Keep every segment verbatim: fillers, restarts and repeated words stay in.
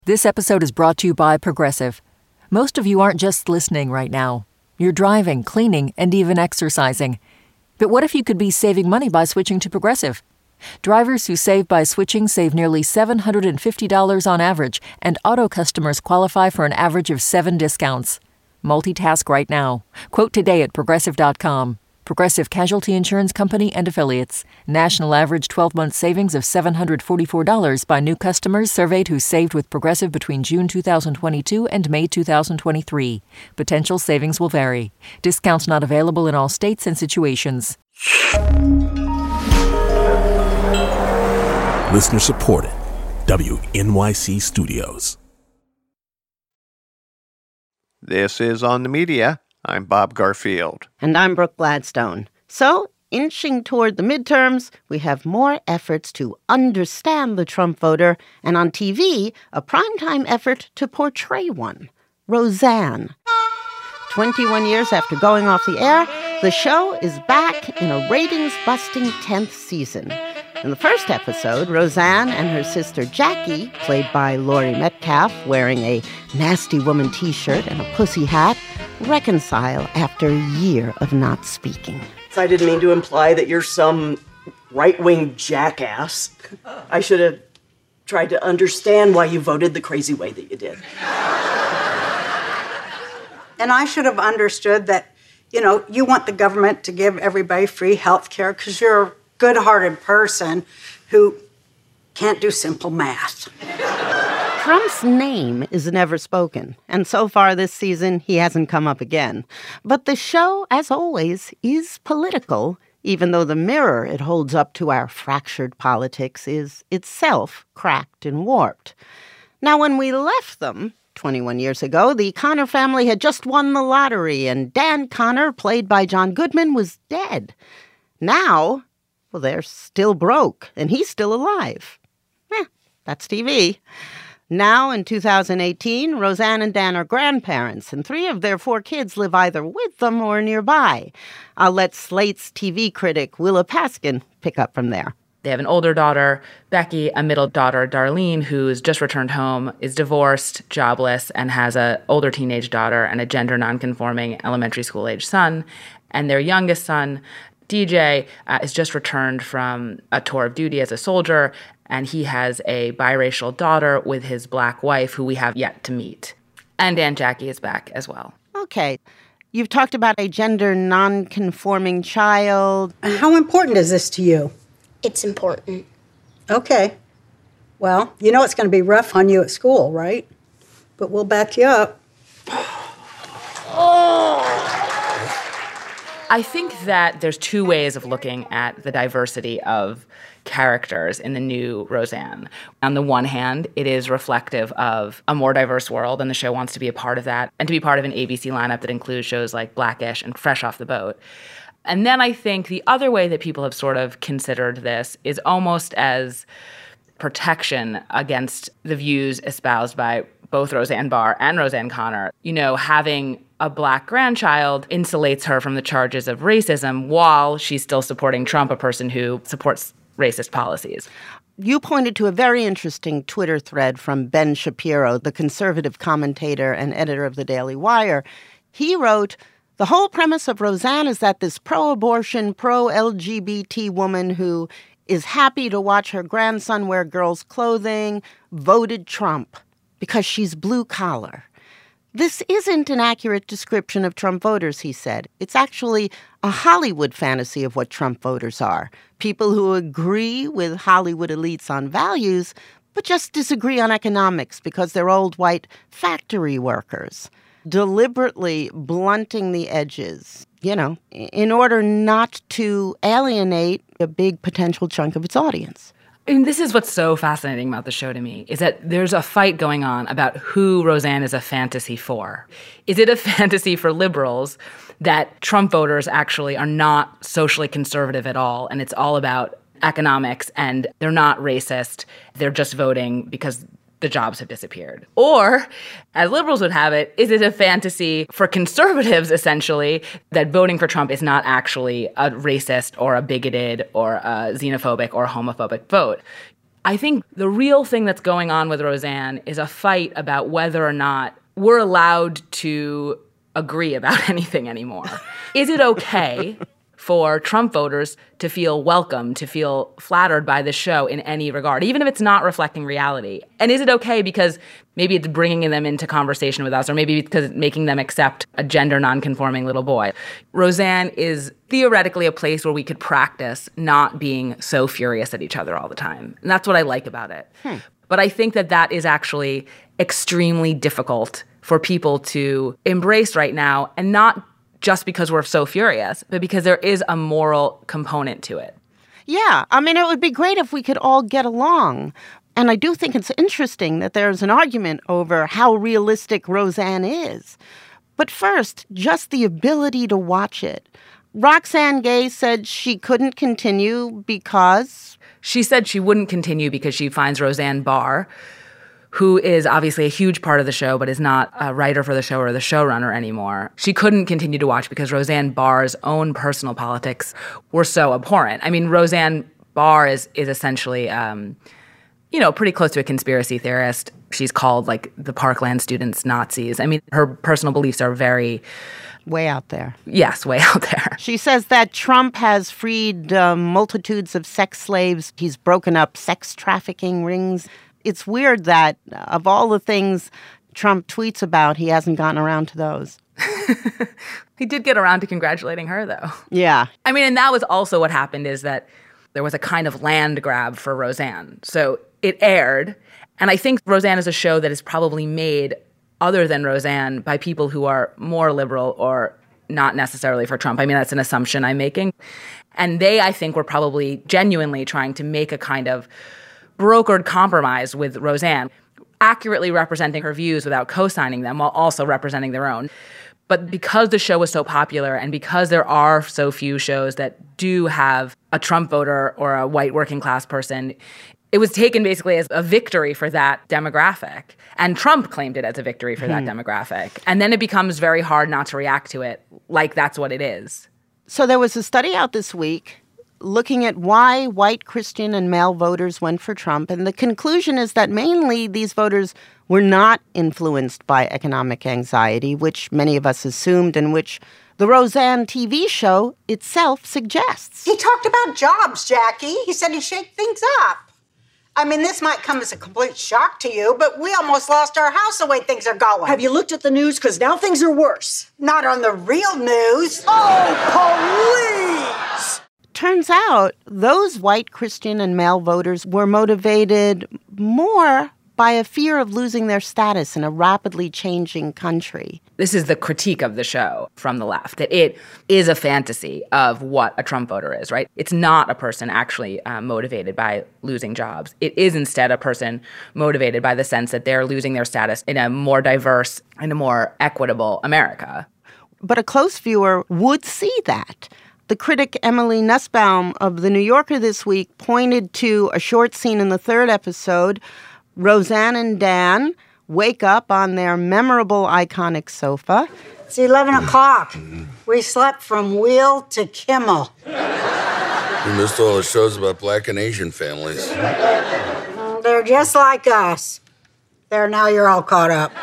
This episode is brought to you by Progressive. Most of you aren't just listening right now. You're driving, cleaning, and even exercising. But what if you could be saving money by switching to Progressive? Drivers who save by switching save nearly seven hundred fifty dollars on average, and auto customers qualify for an average of seven discounts. Multitask right now. Quote today at Progressive dot com. Progressive Casualty Insurance Company and Affiliates. National average twelve-month savings of seven hundred forty-four dollars by new customers surveyed who saved with Progressive between June two thousand twenty-two and May two thousand twenty-three. Potential savings will vary. Discounts not available in all states and situations. Listener supported. W N Y C Studios. This is On the Media. I'm Bob Garfield. And I'm Brooke Gladstone. So, inching toward the midterms, we have more efforts to understand the Trump voter, and on T V, a primetime effort to portray one. Roseanne. twenty-one years after going off the air, the show is back in a ratings-busting tenth season. In the first episode, Roseanne and her sister Jackie, played by Laurie Metcalf, wearing a nasty woman t-shirt and a pussy hat, reconcile after a year of not speaking. I didn't mean to imply that you're some right-wing jackass. I should have tried to understand why you voted the crazy way that you did. And I should have understood that, you know, you want the government to give everybody free health care because you're a good-hearted person who can't do simple math. Trump's name is never spoken, and so far this season, he hasn't come up again. But the show, as always, is political, even though the mirror it holds up to our fractured politics is itself cracked and warped. Now, when we left them twenty-one years ago, the Connor family had just won the lottery, and Dan Connor, played by John Goodman, was dead. Now, well, they're still broke, and he's still alive. Eh, that's T V. Now, in two thousand eighteen, Roseanne and Dan are grandparents, and three of their four kids live either with them or nearby. I'll let Slate's T V critic Willa Paskin pick up from there. They have an older daughter, Becky, a middle daughter, Darlene, who's just returned home, is divorced, jobless, and has an older teenage daughter and a gender nonconforming elementary school-age son. And their youngest son, D J, uh, is just returned from a tour of duty as a soldier, and he has a biracial daughter with his black wife, who we have yet to meet. And Aunt Jackie is back as well. Okay. You've talked about a gender nonconforming child. How important is this to you? It's important. Okay. Well, you know it's going to be rough on you at school, right? But we'll back you up. I think that there's two ways of looking at the diversity of characters in the new Roseanne. On the one hand, it is reflective of a more diverse world, and the show wants to be a part of that, and to be part of an A B C lineup that includes shows like Black-ish and Fresh Off the Boat. And then I think the other way that people have sort of considered this is almost as protection against the views espoused by both Roseanne Barr and Roseanne Connor. You know, having a black grandchild insulates her from the charges of racism while she's still supporting Trump, a person who supports racist policies. You pointed to a very interesting Twitter thread from Ben Shapiro, the conservative commentator and editor of the Daily Wire. He wrote, "The whole premise of Roseanne is that this pro-abortion, pro-L G B T woman who is happy to watch her grandson wear girls' clothing voted Trump because she's blue-collar. This isn't an accurate description of Trump voters," he said. It's actually a Hollywood fantasy of what Trump voters are. People who agree with Hollywood elites on values, but just disagree on economics because they're old white factory workers, deliberately blunting the edges, you know, in order not to alienate a big potential chunk of its audience. And this is what's so fascinating about the show to me, is that there's a fight going on about who Roseanne is a fantasy for. Is it a fantasy for liberals that Trump voters actually are not socially conservative at all, and it's all about economics, and they're not racist, they're just voting because the jobs have disappeared? Or, as liberals would have it, is it a fantasy for conservatives, essentially, that voting for Trump is not actually a racist or a bigoted or a xenophobic or homophobic vote? I think the real thing that's going on with Roseanne is a fight about whether or not we're allowed to agree about anything anymore. Is it okay for Trump voters to feel welcome, to feel flattered by the show in any regard, even if it's not reflecting reality? And is it okay because maybe it's bringing them into conversation with us, or maybe because it's making them accept a gender nonconforming little boy? Roseanne is theoretically a place where we could practice not being so furious at each other all the time. And that's what I like about it. Hmm. But I think that that is actually extremely difficult for people to embrace right now, and not just because we're so furious, but because there is a moral component to it. Yeah, I mean, it would be great if we could all get along. And I do think it's interesting that there's an argument over how realistic Roseanne is. But first, just the ability to watch it. Roxane Gay said she couldn't continue because... She said she wouldn't continue because she finds Roseanne Barr, who is obviously a huge part of the show, but is not a writer for the show or the showrunner anymore. She couldn't continue to watch because Roseanne Barr's own personal politics were so abhorrent. I mean, Roseanne Barr is is essentially, um, you know, pretty close to a conspiracy theorist. She's called, like, the Parkland students Nazis. I mean, her personal beliefs are very... Way out there. Yes, way out there. She says that Trump has freed uh, multitudes of sex slaves. He's broken up sex trafficking rings. It's weird that of all the things Trump tweets about, he hasn't gotten around to those. He did get around to congratulating her, though. Yeah. I mean, and that was also what happened, is that there was a kind of land grab for Roseanne. So it aired, and I think Roseanne is a show that is probably made, other than Roseanne, by people who are more liberal or not necessarily for Trump. I mean, that's an assumption I'm making. And they, I think, were probably genuinely trying to make a kind of brokered compromise with Roseanne, accurately representing her views without co-signing them while also representing their own. But because the show was so popular, and because there are so few shows that do have a Trump voter or a white working class person, it was taken basically as a victory for that demographic. And Trump claimed it as a victory for that hmm. demographic. And then it becomes very hard not to react to it like that's what it is. So there was a study out this week looking at why white Christian and male voters went for Trump. And the conclusion is that mainly these voters were not influenced by economic anxiety, which many of us assumed, and which the Roseanne T V show itself suggests. He talked about jobs, Jackie. He said he'd shake things up. I mean, this might come as a complete shock to you, but we almost lost our house the way things are going. Have you looked at the news? Because now things are worse. Not on the real news. Oh, police! Turns out those white Christian and male voters were motivated more by a fear of losing their status in a rapidly changing country. This is the critique of the show from the left, that it is a fantasy of what a Trump voter is, right? It's not a person actually uh, motivated by losing jobs. It is instead a person motivated by the sense that they're losing their status in a more diverse and a more equitable America. But a close viewer would see that. The critic Emily Nussbaum of The New Yorker this week pointed to a short scene in the third episode. Roseanne and Dan wake up on their memorable, iconic sofa. It's eleven o'clock. We slept from Wheel to Kimmel. You missed all the shows about Black and Asian families. They're just like us. There, now you're all caught up.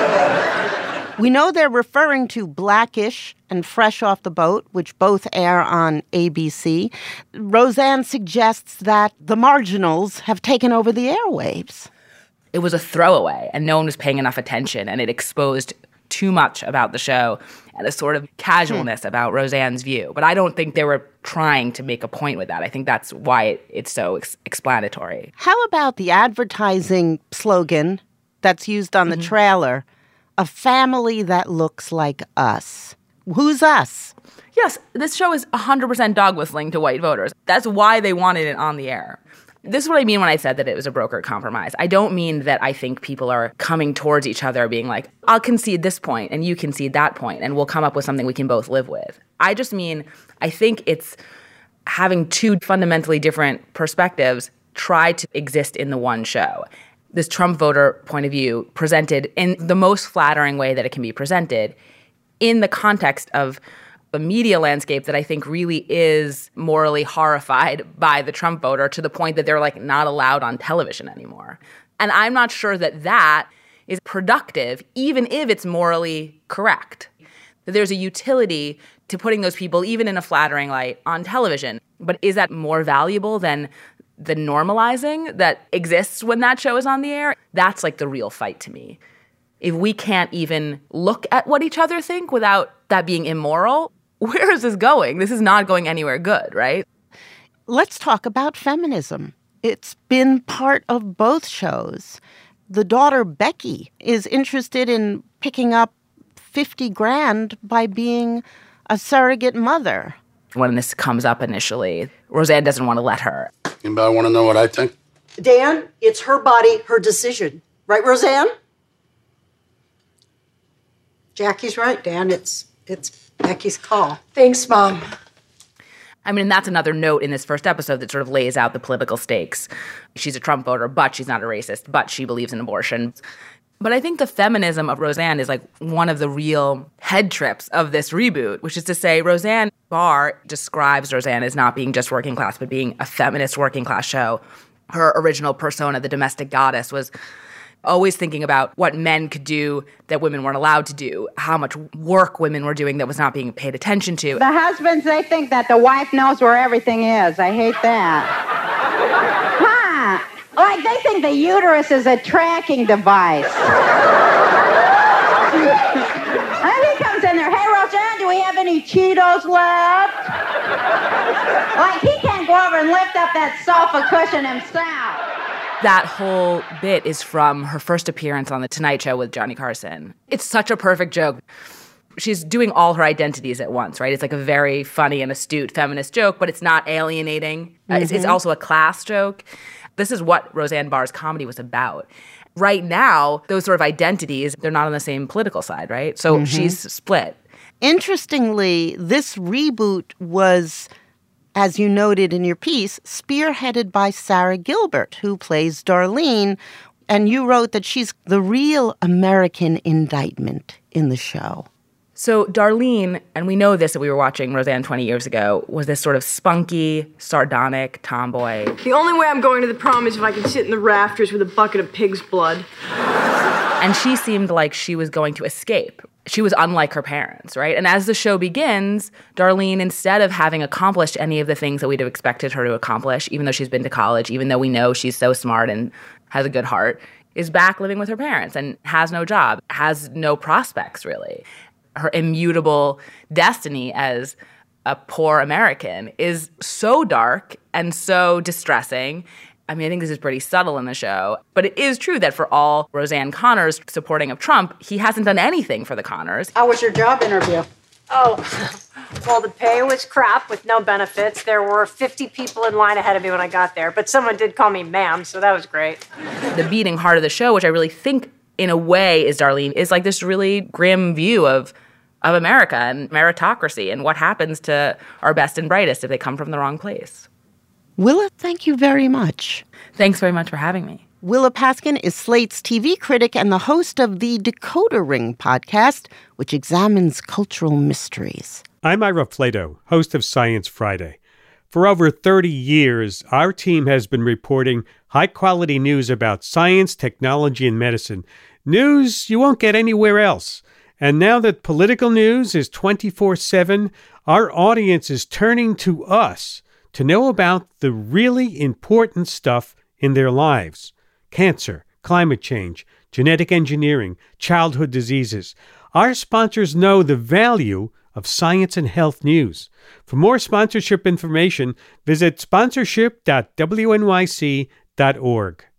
We know they're referring to Blackish and Fresh Off the Boat, which both air on A B C. Roseanne suggests that the marginals have taken over the airwaves. It was a throwaway, and no one was paying enough attention, and it exposed too much about the show and a sort of casualness hmm. about Roseanne's view. But I don't think they were trying to make a point with that. I think that's why it, it's so ex- explanatory. How about the advertising slogan that's used on mm-hmm. the trailer? A family that looks like us. Who's us? Yes, this show is one hundred percent dog whistling to white voters. That's why they wanted it on the air. This is what I mean when I said that it was a brokered compromise. I don't mean that I think people are coming towards each other being like, I'll concede this point and you concede that point and we'll come up with something we can both live with. I just mean, I think it's having two fundamentally different perspectives try to exist in the one show. This Trump voter point of view presented in the most flattering way that it can be presented in the context of a media landscape that I think really is morally horrified by the Trump voter to the point that they're like not allowed on television anymore. And I'm not sure that that is productive, even if it's morally correct. That there's a utility to putting those people, even in a flattering light, on television. But is that more valuable than the normalizing that exists when that show is on the air? That's like the real fight to me. If we can't even look at what each other think without that being immoral, where is this going? This is not going anywhere good, right? Let's talk about feminism. It's been part of both shows. The daughter, Becky, is interested in picking up fifty grand by being a surrogate mother. When this comes up initially, Roseanne doesn't want to let her. Anybody want to know what I think? Dan, it's her body, her decision. Right, Roseanne? Jackie's right, Dan. It's it's Becky's call. Thanks, Mom. I mean, that's another note in this first episode that sort of lays out the political stakes. She's a Trump voter, but she's not a racist, but she believes in abortion. But I think the feminism of Roseanne is like one of the real head trips of this reboot, which is to say Roseanne Barr describes Roseanne as not being just working class, but being a feminist working class show. Her original persona, the domestic goddess, was always thinking about what men could do that women weren't allowed to do, how much work women were doing that was not being paid attention to. The husbands, they think that the wife knows where everything is. I hate that. Huh? Like, they think the uterus is a tracking device. And he comes in there, hey, Roseanne, do we have any Cheetos left? Like, he can't go over and lift up that sofa cushion himself. That whole bit is from her first appearance on The Tonight Show with Johnny Carson. It's such a perfect joke. She's doing all her identities at once, right? It's like a very funny and astute feminist joke, but it's not alienating. Mm-hmm. It's, it's also a class joke. This is what Roseanne Barr's comedy was about. Right now, those sort of identities, they're not on the same political side, right? So mm-hmm. she's split. Interestingly, this reboot was, as you noted in your piece, spearheaded by Sarah Gilbert, who plays Darlene. And you wrote that she's the real American indictment in the show. So Darlene, and we know this that we were watching Roseanne twenty years ago, was this sort of spunky, sardonic tomboy. The only way I'm going to the prom is if I can sit in the rafters with a bucket of pig's blood. And she seemed like she was going to escape. She was unlike her parents, right? And as the show begins, Darlene, instead of having accomplished any of the things that we'd have expected her to accomplish, even though she's been to college, even though we know she's so smart and has a good heart, is back living with her parents and has no job, has no prospects, really. Her immutable destiny as a poor American is so dark and so distressing. I mean, I think this is pretty subtle in the show, but it is true that for all Roseanne Connor's supporting of Trump, he hasn't done anything for the Connors. How was your job interview? Oh, well, the pay was crap with no benefits. There were fifty people in line ahead of me when I got there, but someone did call me ma'am, so that was great. The beating heart of the show, which I really think in a way is Darlene, is like this really grim view of of America and meritocracy and what happens to our best and brightest if they come from the wrong place. Willa, thank you very much. Thanks very much for having me. Willa Paskin is Slate's T V critic and the host of the Decoder Ring podcast, which examines cultural mysteries. I'm Ira Flato, host of Science Friday. For over thirty years, our team has been reporting high-quality news about science, technology, and medicine. News you won't get anywhere else. And now that political news is twenty-four seven, our audience is turning to us to know about the really important stuff in their lives. Cancer, climate change, genetic engineering, childhood diseases. Our sponsors know the value of science and health news. For more sponsorship information, visit sponsorship dot w n y c dot org.